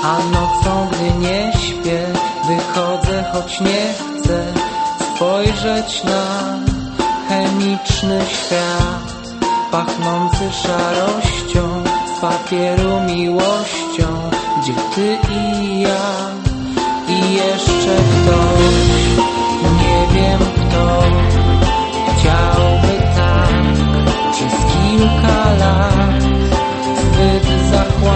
A nocą, gdy nie śpię, wychodzę, choć nie chcę spojrzeć na chemiczny świat, pachnący szarością, z papieru miłością, gdzie ty i ja i jeszcze ktoś, nie wiem kto, chciałby tak przez kilka lat zbyt zachłanać